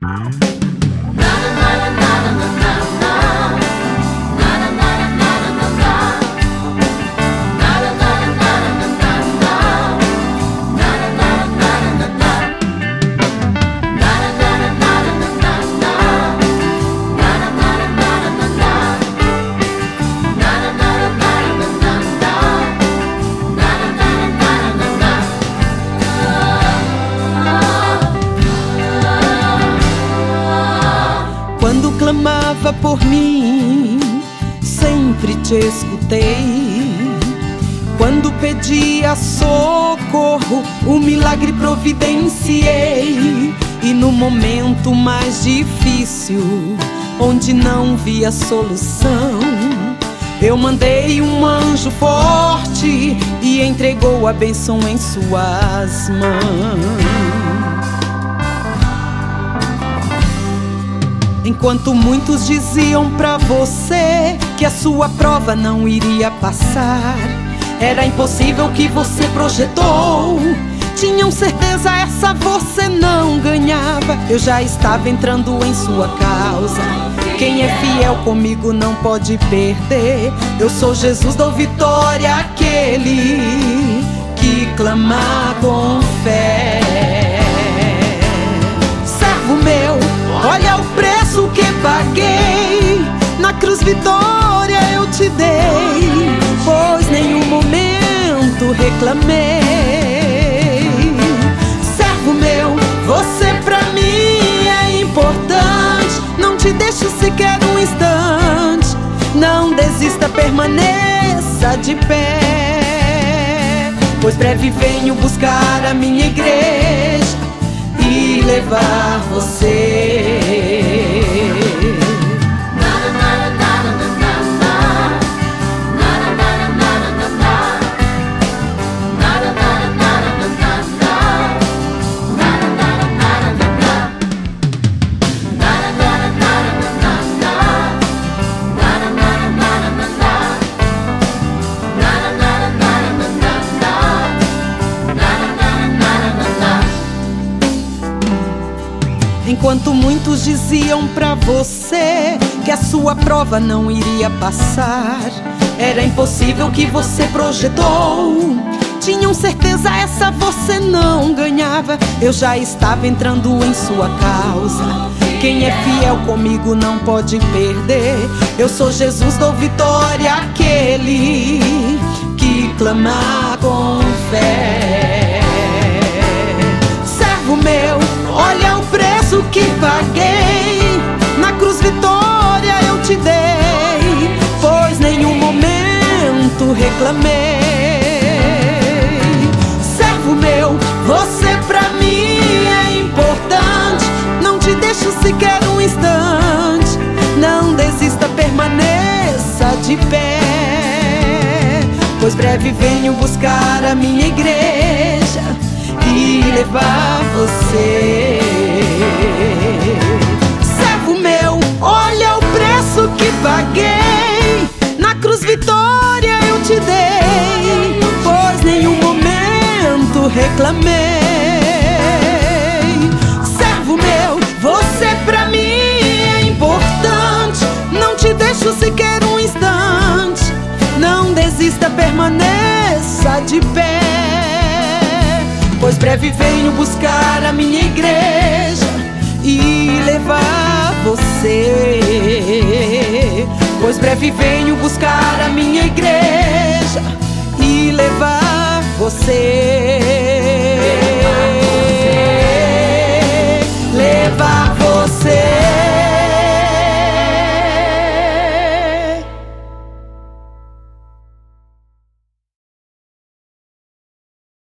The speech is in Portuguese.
Quando clamava por mim, sempre te escutei. Quando pedia socorro, o milagre providenciei. E no momento mais difícil, onde não via solução, eu mandei um anjo forte e entregou a bênção em suas mãos. Enquanto muitos diziam pra você que a sua prova não iria passar, era impossível o que você projetou. Tinham certeza essa você não ganhava. Eu já estava entrando em sua causa. Quem é fiel comigo não pode perder. Eu sou Jesus, dou vitória àquele que clama com fé. Servo meu, olha o preço que paguei. Na cruz vitória eu te dei, pois nenhum momento reclamei. Servo meu, você pra mim é importante. Não te deixe sequer um instante. Não desista, permaneça de pé, pois breve venho buscar a minha igreja e levar você. Enquanto muitos diziam pra você que a sua prova não iria passar, era impossível o que você projetou. Tinham certeza essa você não ganhava. Eu já estava entrando em sua causa. Quem é fiel comigo não pode perder. Eu sou Jesus, dou vitória àquele que clama com fé. Servo meu, olha o preço que paguei. Na cruz vitória eu te dei, pois nenhum momento reclamei. Servo meu, você pra mim é importante. Não te deixo sequer um instante. Não desista, permaneça de pé, pois breve venho buscar a minha igreja e levar você. Servo meu, olha o preço que paguei. Na cruz vitória eu te dei, pois nenhum momento reclamei. Servo meu, você pra mim é importante. Não te deixo sequer um instante. Não desista, permaneça de pé, pois breve venho buscar a minha igreja e levar você. Pois breve venho buscar a minha igreja e levar você.